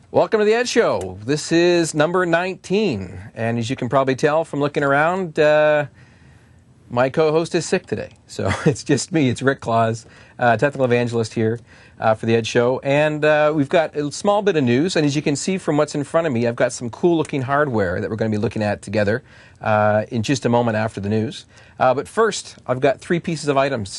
Welcome to the Ed Show. This is number 19, and as you can probably tell from looking around, my co-host is sick today, so it's just me. It's Rick Claus, technical evangelist here for the Ed Show, and we've got a small bit of news, and as you can see from what's in front of me, I've got some cool-looking hardware that we're going to be looking at together in just a moment after the news. But first, I've got three pieces of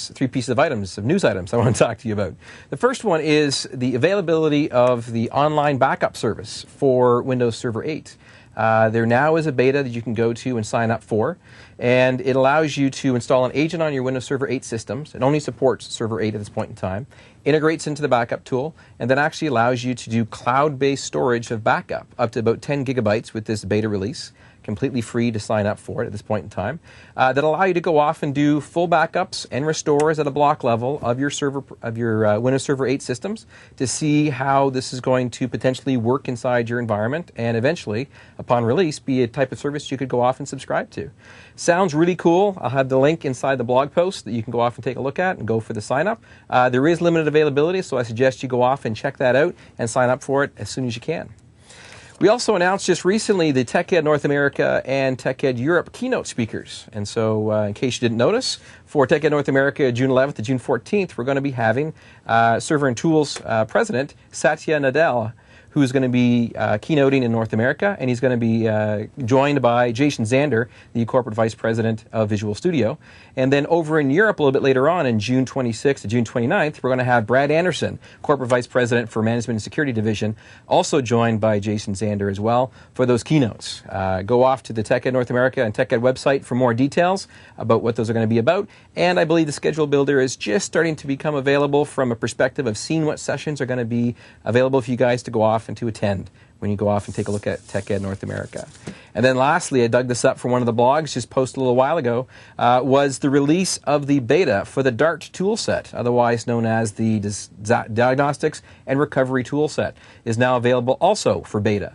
news items I want to talk to you about. The first one is the availability of the online backup service for Windows Server 8. There now is a beta that you can go to and sign up for, and it allows you to install an agent on your Windows Server 8 systems. It only supports Server 8 at this point in time, integrates into the backup tool, and then actually allows you to do cloud-based storage of backup up to about 10 gigabytes with this beta release. Completely free to sign up for it at this point in time, that allow you to go off and do full backups and restores at a block level of your Windows Server 8 systems to see how this is going to potentially work inside your environment and eventually, upon release, be a type of service you could go off and subscribe to. Sounds really cool. I'll have the link inside the blog post that you can go off and take a look at and go for the sign up. There is limited availability, so I suggest you go off and check that out and sign up for it as soon as you can. We also announced just recently the TechEd North America and TechEd Europe keynote speakers. And so, in case you didn't notice, for TechEd North America, June 11th to June 14th, we're going to be having Server and Tools President Satya Nadella, who's going to be keynoting in North America, and he's going to be joined by Jason Zander, the Corporate Vice President of Visual Studio. And then over in Europe a little bit later on, in June 26th to June 29th, we're going to have Brad Anderson, Corporate Vice President for Management and Security Division, also joined by Jason Zander as well for those keynotes. Go off to the TechEd North America and TechEd website for more details about what those are going to be about. And I believe the schedule builder is just starting to become available from a perspective of seeing what sessions are going to be available for you guys to go off and to attend when you go off and take a look at TechEd North America. And then lastly, I dug this up from one of the blogs just posted a little while ago, was the release of the beta for the DART toolset, otherwise known as the Diagnostics and Recovery Toolset, is now available also for beta.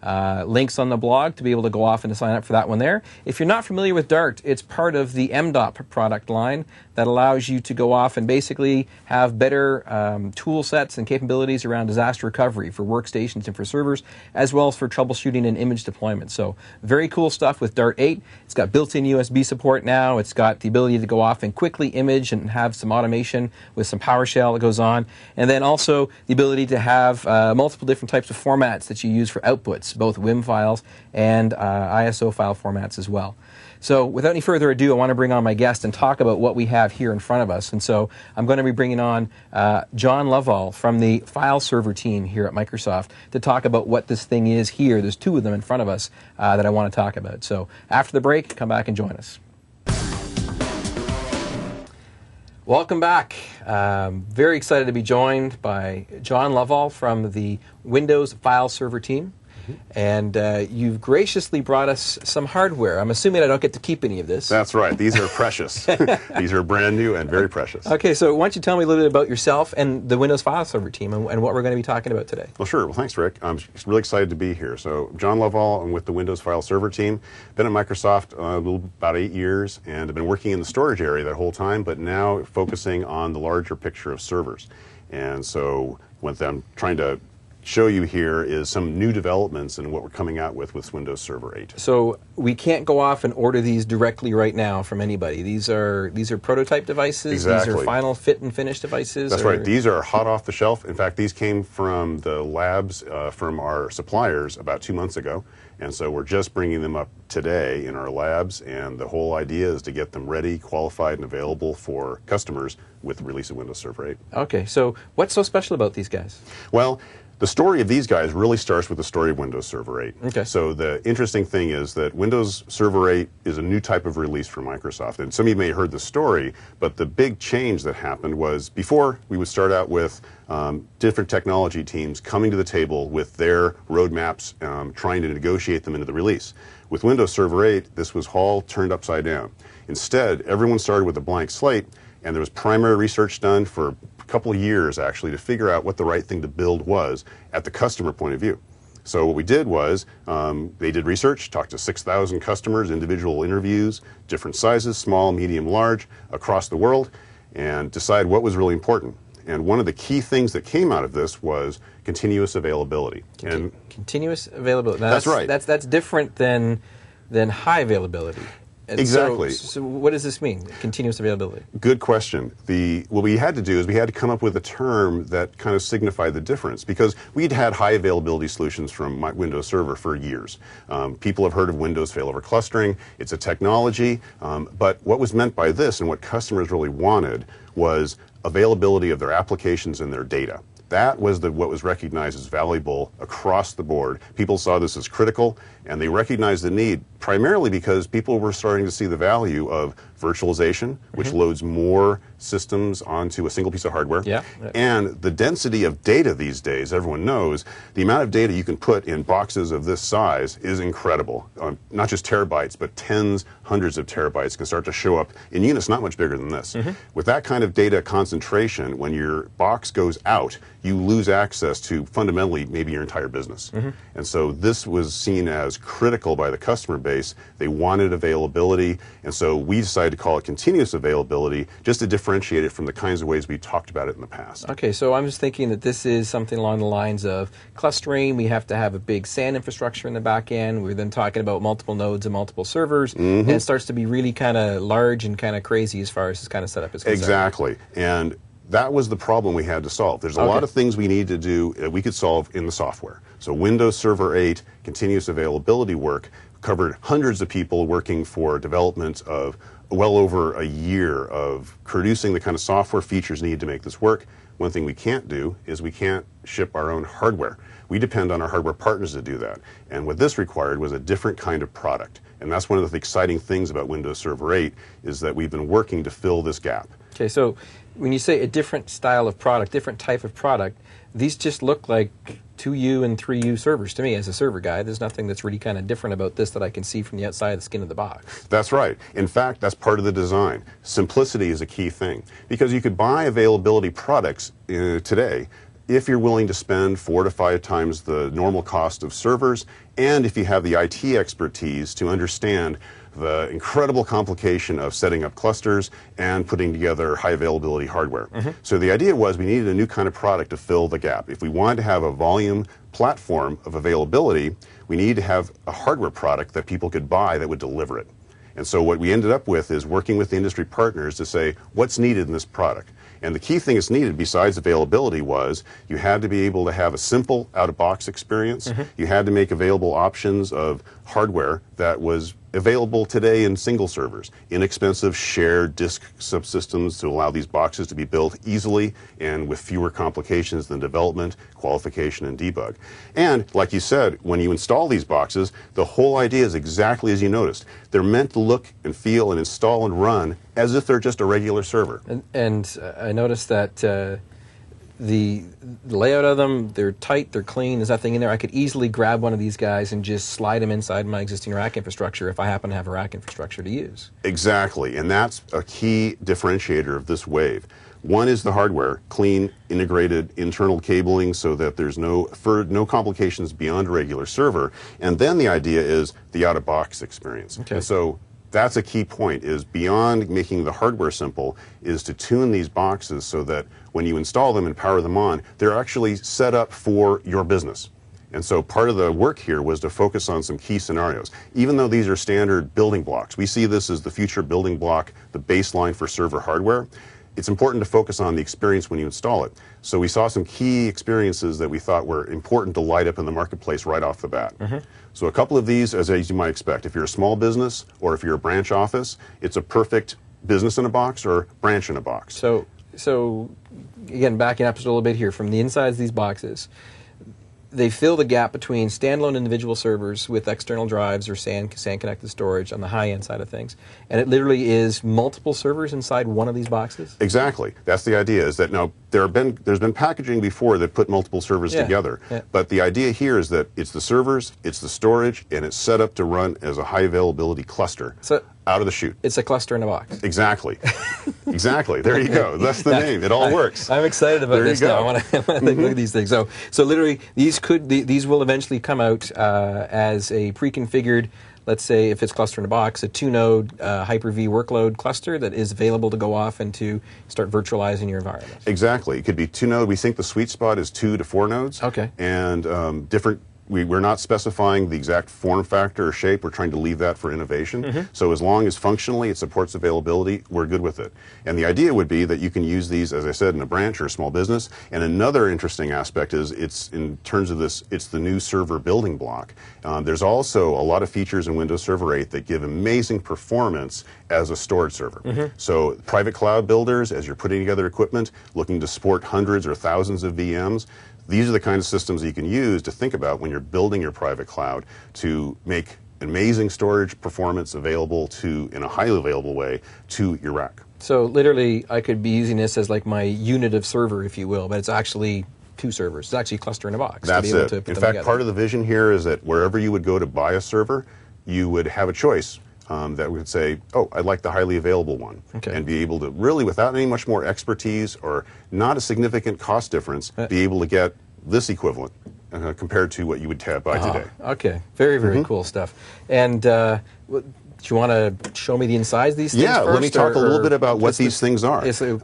Links on the blog to be able to go off and to sign up for that one there. If you're not familiar with DART, it's part of the MDOP product line that allows you to go off and basically have better tool sets and capabilities around disaster recovery for workstations and for servers, as well as for troubleshooting and image deployment. So very cool stuff with DART 8. It's got built-in USB support now. It's got the ability to go off and quickly image and have some automation with some PowerShell that goes on. And then also the ability to have multiple different types of formats that you use for outputs, both WIM files and ISO file formats as well. So without any further ado, I want to bring on my guest and talk about what we have here in front of us. And so I'm going to be bringing on John Lovall from the file server team here at Microsoft to talk about what this thing is here. There's two of them in front of us that I want to talk about. So after the break, come back and join us. Welcome back. Very excited to be joined by John Lovall from the Windows File Server team. And you've graciously brought us some hardware. I'm assuming I don't get to keep any of this. That's right. These are precious. These are brand new and very precious. Okay, so why don't you tell me a little bit about yourself and the Windows File Server team and what we're going to be talking about today. Well, sure. Well, thanks, Rick. I'm really excited to be here. So, John Lovall, I'm with the Windows File Server team. Been at Microsoft about 8 years, and I've been working in the storage area that whole time, but now focusing on the larger picture of servers. And so, what I'm trying to show you here is some new developments in what we're coming out with Windows Server 8. So we can't go off and order these directly right now from anybody. These are prototype devices? Exactly. These are final fit and finish devices? That's right. These are hot off the shelf. In fact, these came from the labs from our suppliers about 2 months ago. And so we're just bringing them up today in our labs, and the whole idea is to get them ready, qualified, and available for customers with the release of Windows Server 8. Okay, so what's so special about these guys? Well, the story of these guys really starts with the story of Windows Server 8. Okay. So the interesting thing is that Windows Server 8 is a new type of release for Microsoft. And some of you may have heard the story, but the big change that happened was before we would start out with different technology teams coming to the table with their roadmaps, trying to negotiate them into the release. With Windows Server 8, this was all turned upside down. Instead, everyone started with a blank slate, and there was primary research done for a couple of years, actually, to figure out what the right thing to build was at the customer point of view. So what we did was they did research, talked to 6,000 customers, individual interviews, different sizes, small, medium, large, across the world, and decide what was really important. And one of the key things that came out of this was continuous availability. Continuous availability. Now, that's right. That's different than high availability. And exactly. So what does this mean, continuous availability? Good question. What we had to do is we had to come up with a term that kind of signified the difference, because we'd had high availability solutions from Windows Server for years. People have heard of Windows failover clustering. It's a technology, but what was meant by this and what customers really wanted was availability of their applications and their data. That was what was recognized as valuable across the board. People saw this as critical, and they recognized the need primarily because people were starting to see the value of virtualization, which loads more systems onto a single piece of hardware. Yeah. And the density of data these days, everyone knows, the amount of data you can put in boxes of this size is incredible. Not just terabytes, but tens, hundreds of terabytes can start to show up in units not much bigger than this. With that kind of data concentration, when your box goes out, you lose access to fundamentally maybe your entire business. And so this was seen as critical by the customer base. They wanted availability, and so we decided to call it continuous availability just to differentiate it from the kinds of ways we talked about it in the past. Okay, so I'm just thinking that this is something along the lines of clustering. We have to have a big SAN infrastructure in the back end. We're then talking about multiple nodes and multiple servers, and it starts to be really kind of large and kind of crazy as far as this kind of setup is concerned. Exactly, and that was the problem we had to solve. There's a lot of things we need to do that we could solve in the software. So Windows Server 8 continuous availability work covered hundreds of people working for development of well over a year of producing the kind of software features needed to make this work. One thing we can't do is we can't ship our own hardware. We depend on our hardware partners to do that. And what this required was a different kind of product. And that's one of the exciting things about Windows Server 8 is that we've been working to fill this gap. Okay, so when you say a different style of product, different type of product, these just look like 2U and 3U servers to me as a server guy. There's nothing that's really kind of different about this that I can see from the outside of the skin of the box. That's right. In fact, that's part of the design. Simplicity is a key thing, because you could buy availability products today if you're willing to spend 4 to 5 times the normal cost of servers, and if you have the IT expertise to understand the incredible complication of setting up clusters and putting together high availability hardware. So the idea was we needed a new kind of product to fill the gap. If we wanted to have a volume platform of availability, we needed to have a hardware product that people could buy that would deliver it. And so what we ended up with is working with the industry partners to say, what's needed in this product? And the key thing that's needed besides availability was you had to be able to have a simple out-of-box experience. You had to make available options of hardware that was available today in single servers, inexpensive shared disk subsystems to allow these boxes to be built easily and with fewer complications than development, qualification, and debug. And like you said, when you install these boxes, the whole idea is exactly as you noticed. They're meant to look and feel and install and run as if they're just a regular server. And I noticed that the layout of them, they're tight, they're clean, there's nothing in there. I could easily grab one of these guys and just slide them inside my existing rack infrastructure if I happen to have a rack infrastructure to use. Exactly, and that's a key differentiator of this wave. One is the hardware, clean, integrated internal cabling so that there's no complications beyond a regular server. And then the idea is the out-of-box experience. Okay. And so that's a key point, is beyond making the hardware simple, is to tune these boxes so that when you install them and power them on, they're actually set up for your business. And so part of the work here was to focus on some key scenarios. Even though these are standard building blocks, we see this as the future building block, the baseline for server hardware. It's important to focus on the experience when you install it. So we saw some key experiences that we thought were important to light up in the marketplace right off the bat. So a couple of these, as you might expect, if you're a small business or if you're a branch office, it's a perfect business in a box or branch in a box. So again, backing up just a little bit here, from the insides of these boxes, they fill the gap between standalone individual servers with external drives or SAN connected storage on the high-end side of things. And it literally is multiple servers inside one of these boxes? Exactly. That's the idea, is that now there's been packaging before that put multiple servers together. But the idea here is that it's the servers, it's the storage, and it's set up to run as a high availability cluster. So out of the chute. It's a cluster in a box. Exactly. Exactly. There you go. That's the name. It all works. I'm excited about this now. I want to look at these things. So literally, these will eventually come out as a pre-configured let's say if it's cluster in a box, a 2-node Hyper-V workload cluster that is available to go off and to start virtualizing your environment. Exactly. It could be 2-node. We think the sweet spot is 2 to 4 nodes. Okay. And different. We're not specifying the exact form factor or shape. We're trying to leave that for innovation. So as long as functionally it supports availability, we're good with it. And the idea would be that you can use these, as I said, in a branch or a small business. And another interesting aspect is it's in terms of this, it's the new server building block. There's also a lot of features in Windows Server 8 that give amazing performance as a storage server. So private cloud builders, as you're putting together equipment, looking to support hundreds or thousands of VMs, these are the kinds of systems that you can use to think about when you're building your private cloud to make amazing storage performance available to, in a highly available way, to your rack. So literally, I could be using this as like my unit of server, if you will, but it's actually 2 servers. It's actually a cluster in a box. That's to be able it. to put In them fact, together. part of the vision here is that wherever you would go to buy a server, you would have a choice. That would say, oh, I'd like the highly available one. Okay. And be able to really, without any much more expertise or not a significant cost difference, be able to get this equivalent compared to what you would buy today. Okay, very, very cool stuff. And do you want to show me the insides of these things Yeah, first, let me talk a little bit about what these things are.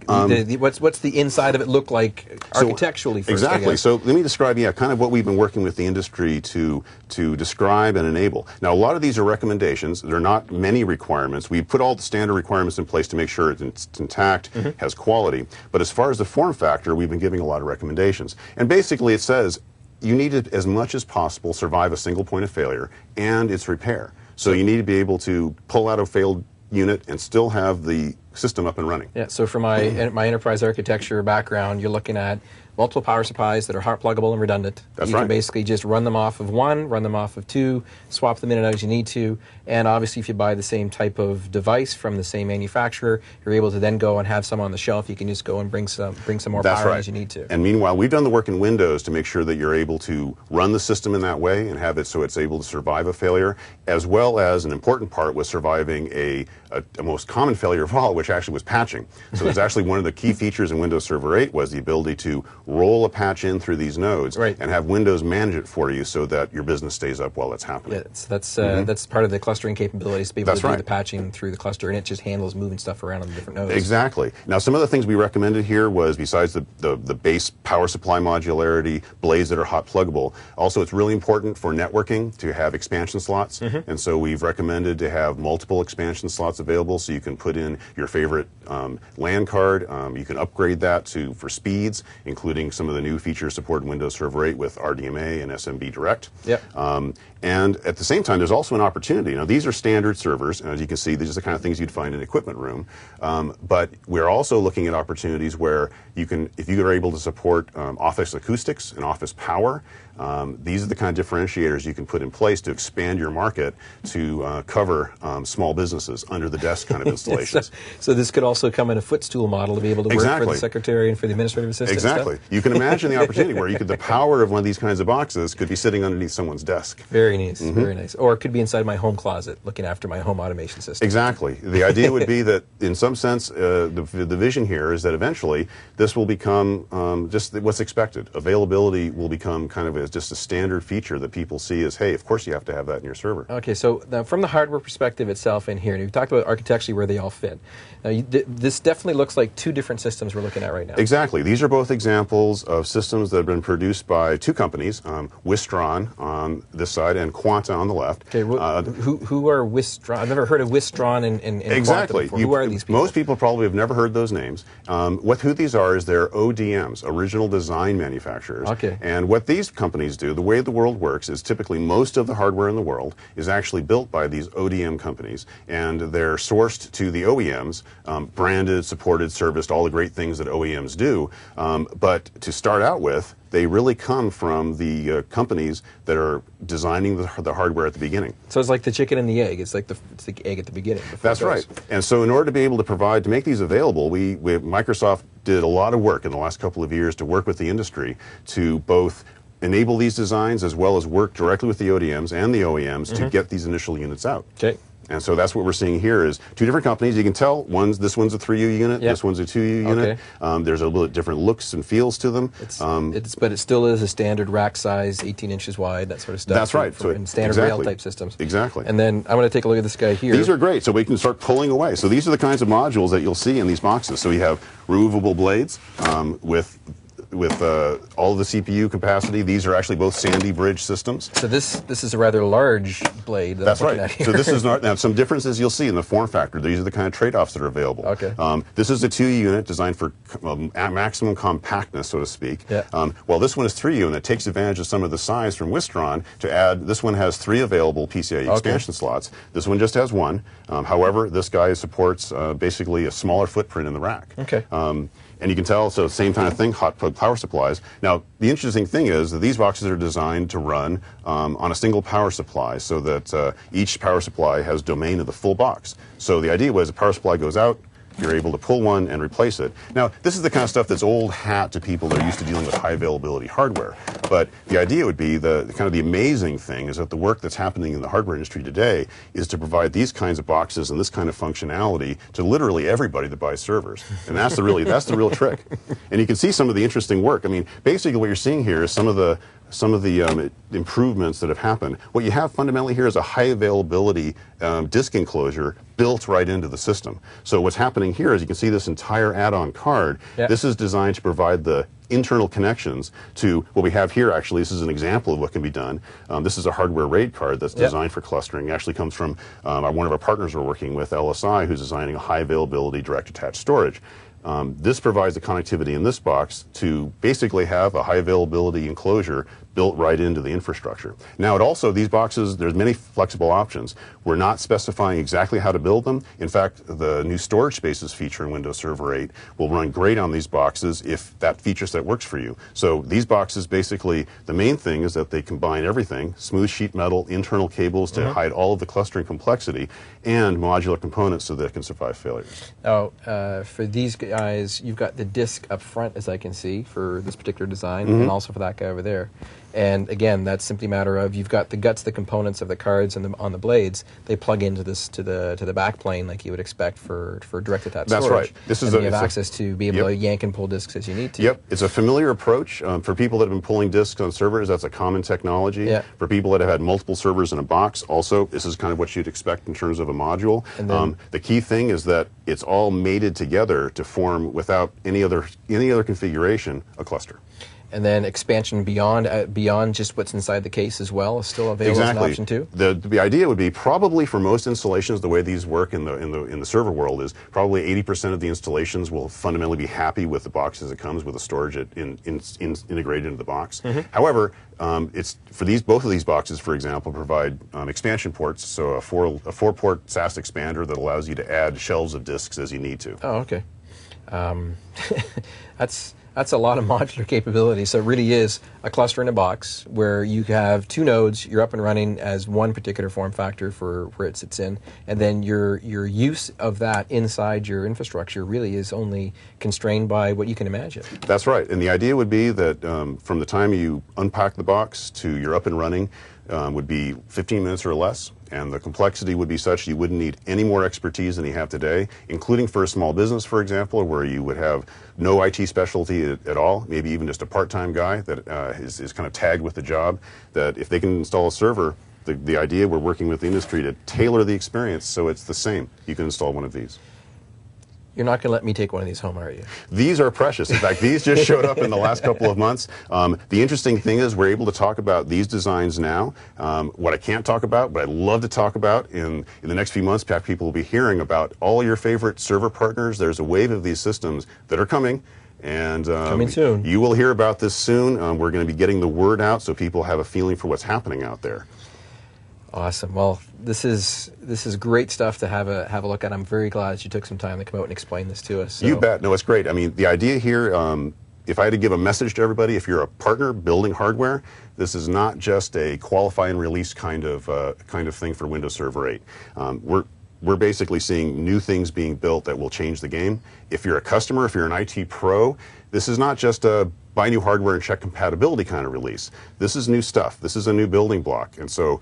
What's the inside of it look like architecturally first? Exactly. So let me describe, kind of what we've been working with the industry to describe and enable. Now, a lot of these are recommendations. There are not many requirements. We put all the standard requirements in place to make sure it's intact, has quality. But as far as the form factor, we've been giving a lot of recommendations. And basically it says you need to, as much as possible, survive a single point of failure and its repair. So you need to be able to pull out a failed unit and still have the system up and running. Yeah, so for my my enterprise architecture background, you're looking at multiple power supplies that are hot pluggable and redundant. That's you right. can basically just run them off of one, run them off of 2, swap them in and out as you need to. And obviously, if you buy the same type of device from the same manufacturer, you're able to then go and have some on the shelf. You can just go and bring some more That's power right. as you need to. And meanwhile, we've done the work in Windows to make sure that you're able to run the system in that way and have it so it's able to survive a failure, as well as an important part was surviving a most common failure of all, which actually was patching. So there's actually one of the key features in Windows Server 8 was the ability to roll a patch in through these nodes and have Windows manage it for you so that your business stays up while it's happening. Yeah, that's part of the clustering capabilities, to be able to do the patching through the cluster, and it just handles moving stuff around on the different nodes. Exactly. Now, some of the things we recommended here was, besides the base power supply modularity, blades that are hot pluggable, also it's really important for networking to have expansion slots, and so we've recommended to have multiple expansion slots available so you can put in your favorite LAN card. You can upgrade that for speeds, including some of the new features supported in Windows Server 8 with RDMA and SMB Direct. Yep. And at the same time, there's also an opportunity. Now, these are standard servers, and as you can see, these are the kind of things you'd find in an equipment room. But we're also looking at opportunities where you can, if you are able to support office acoustics and office power, these are the kind of differentiators you can put in place to expand your market to cover small businesses under the desk kind of installations. So this could also come in a footstool model to be able to work for the secretary and for the administrative assistant. Exactly. You can imagine the opportunity where the power of one of these kinds of boxes could be sitting underneath someone's desk. Very nice, very nice. Or it could be inside my home closet looking after my home automation system. Exactly. The idea would be that, in some sense, the vision here is that eventually this will become just what's expected. Availability will become kind of just a standard feature that people see as, hey, of course you have to have that in your server. Okay, so now from the hardware perspective itself in here, and you've talked about architecturally where they all fit. Now, this definitely looks like 2 different systems we're looking at right now. Exactly. These are both examples of systems that have been produced by 2 companies, Wistron on this side and Quanta on the left. Okay, who are Wistron? I've never heard of Wistron and exactly. Quanta before. Who are these people? Most people probably have never heard those names. Who these are is they're ODMs, original design manufacturers. Okay. And what these companies do, the way the world works, is typically most of the hardware in the world is actually built by these ODM companies, and they're sourced to the OEMs, branded, supported, serviced, all the great things that OEMs do. But to start out with, they really come from the companies that are designing the hardware at the beginning. So it's like the chicken and the egg. It's like the egg at the beginning. That's right. And so in order to be able to make these available, Microsoft did a lot of work in the last couple of years to work with the industry to both enable these designs as well as work directly with the ODMs and the OEMs to get these initial units out. Okay. And so that's what we're seeing here is two different companies. You can tell this one's a 3U unit, Yep. this one's a 2U unit. There's a little different looks and feels to them. But it still is a standard rack size, 18 inches wide, that sort of stuff. That's right. So in standard rail type systems. Exactly. And then I'm going to take a look at this guy here. These are great, so we can start pulling away. So these are the kinds of modules that you'll see in these boxes. So we have removable blades with all of the CPU capacity. These are actually both Sandy Bridge systems. So this is a rather large blade that That's I'm looking right. at here. So this is not, now some differences you'll see in the form factor. These are the kind of trade-offs that are available. Okay. This is a 2U unit designed for maximum compactness, so to speak. Yeah. While this one is 3U, and it takes advantage of some of the size from Wistron to add. This one has 3 available PCIe expansion slots. This one just has 1. However, this guy supports basically a smaller footprint in the rack. Okay. And you can tell, so same kind of thing, hot plug power supplies. Now, the interesting thing is that these boxes are designed to run on a single power supply so that each power supply has domain of the full box. So the idea was the power supply goes out, you're able to pull one and replace it. Now, this is the kind of stuff that's old hat to people that are used to dealing with high availability hardware. But the idea would be the kind of the amazing thing is that the work that's happening in the hardware industry today is to provide these kinds of boxes and this kind of functionality to literally everybody that buys servers. And that's the real trick. And you can see some of the interesting work. I mean, basically what you're seeing here is some of the improvements that have happened. What you have fundamentally here is a high availability disk enclosure built right into the system. So what's happening here is you can see this entire add-on card. Yep. This is designed to provide the internal connections to what we have here. Actually, this is an example of what can be done. This is a hardware RAID card that's designed for clustering. It actually comes from one of our partners we're working with, LSI, who's designing a high availability direct attached storage. This provides the connectivity in this box to basically have a high availability enclosure built right into the infrastructure. Now, it also, these boxes, there's many flexible options. We're not specifying exactly how to build them. In fact, the new storage spaces feature in Windows Server 8 will run great on these boxes if that feature set works for you. So these boxes, basically, the main thing is that they combine everything, smooth sheet metal, internal cables to hide all of the clustering complexity, and modular components so that it can survive failures. Now, for these guys, you've got the disk up front, as I can see, for this particular design, and also for that guy over there. And again, that's simply a matter of you've got the guts, the components of the cards and on the blades. They plug into this to the back plane like you would expect for direct attached storage. That's right. This is and you have access to be able to yank and pull disks as you need to. Yep, it's a familiar approach for people that have been pulling disks on servers. That's a common technology. Yeah. For people that have had multiple servers in a box, also this is kind of what you'd expect in terms of a module. And then, the key thing is that it's all mated together to form, without any other configuration, a cluster. And then expansion beyond just what's inside the case as well is still available as an option too. The idea would be probably for most installations, the way these work in the server world is probably 80% of the installations will fundamentally be happy with the box as it comes with the storage integrated into the box. However, it's for both of these boxes, for example, provide expansion ports, so a 4-port SAS expander that allows you to add shelves of disks as you need to. Oh, okay. That's a lot of modular capability. So it really is a cluster in a box where you have 2 nodes, you're up and running as one particular form factor for where it sits in, and then your use of that inside your infrastructure really is only constrained by what you can imagine. That's right. And the idea would be that from the time you unpack the box to you're up and running would be 15 minutes or less. And the complexity would be such you wouldn't need any more expertise than you have today, including for a small business, for example, where you would have no IT specialty at all, maybe even just a part-time guy that is kind of tagged with the job, that if they can install a server, the idea we're working with the industry to tailor the experience so it's the same. You can install one of these. You're not going to let me take one of these home, are you? These are precious. In fact, these just showed up in the last couple of months. The interesting thing is we're able to talk about these designs now. What I can't talk about, but I'd love to talk about in the next few months, people will be hearing about all your favorite server partners. There's a wave of these systems that are coming. And coming soon. You will hear about this soon. We're going to be getting the word out so people have a feeling for what's happening out there. Awesome. Well, this is great stuff to have a look at. I'm very glad you took some time to come out and explain this to us. So. You bet. No, it's great. I mean, the idea here, if I had to give a message to everybody, if you're a partner building hardware, this is not just a qualify and release kind of thing for Windows Server 8. We're basically seeing new things being built that will change the game. If you're a customer, if you're an IT pro, this is not just a buy new hardware and check compatibility kind of release. This is new stuff. This is a new building block. And so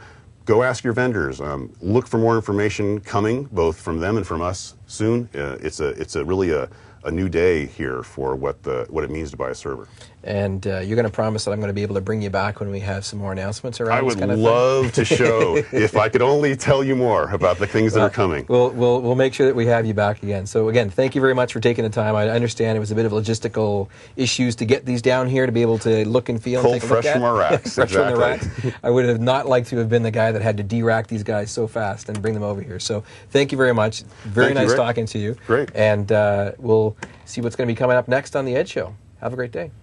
go ask your vendors. Look for more information coming, both from them and from us soon. It's really a new day here for what it means to buy a server. And you're going to promise that I'm going to be able to bring you back when we have some more announcements around I this would kind of love to show, if I could only tell you more about the things that are coming. We'll make sure that we have you back again. So again, thank you very much for taking the time. I understand it was a bit of logistical issues to get these down here to be able to look and feel and Pulled take a look fresh at. from our racks. Fresh from the Exactly. racks. I would have not liked to have been the guy that had to de-rack these guys so fast and bring them over here. So thank you very much. Very Thank you, nice Rick. talking to you. Great. And we'll see what's going to be coming up next on The Ed Show. Have a great day.